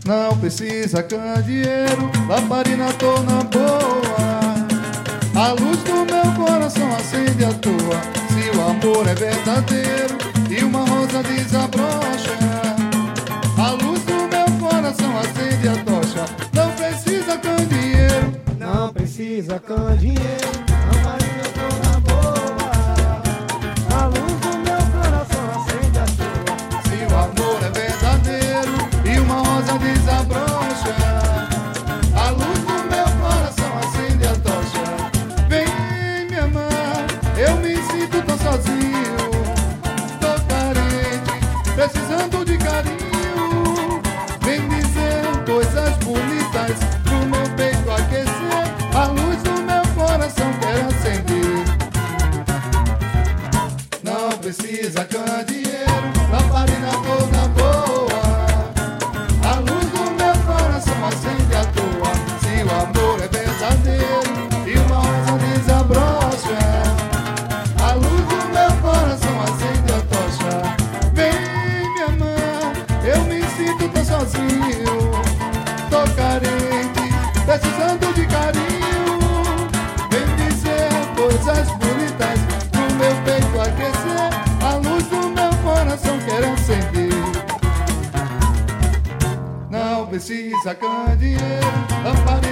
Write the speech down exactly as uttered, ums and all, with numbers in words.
Não precisa candeeiro, lamparina tô na boa. A luz do meu coração acende a tua. Se o amor é verdadeiro e uma rosa desabrocha, a luz do meu coração acende a tocha. Não precisa candeeiro, não precisa candeeiro, lamparina tô na boa. A luz do meu coração acende a tua. Se o amor é verdadeiro e uma rosa desabrocha, a luz do meu coração acende a tocha. Vem me amar, eu me sinto tão sozinho, tô carente, precisando de carinho. Vem dizer coisas bonitas pro meu peito aquecer, a luz do meu coração quero acender. Não precisa candeeiro, lamparina toda boa. A luz do meu coração acende a tua. Se o amor é verdadeiro e uma rosa desabrocha, a luz do meu coração acende a tocha. Vem me amar, eu me sinto tão sozinho, tô carente, precisando de carinho. Vem dizer coisas bonitas pro meu peito aquecer, a luz do meu coração quero acender. Não precisa candeeiro, lamparina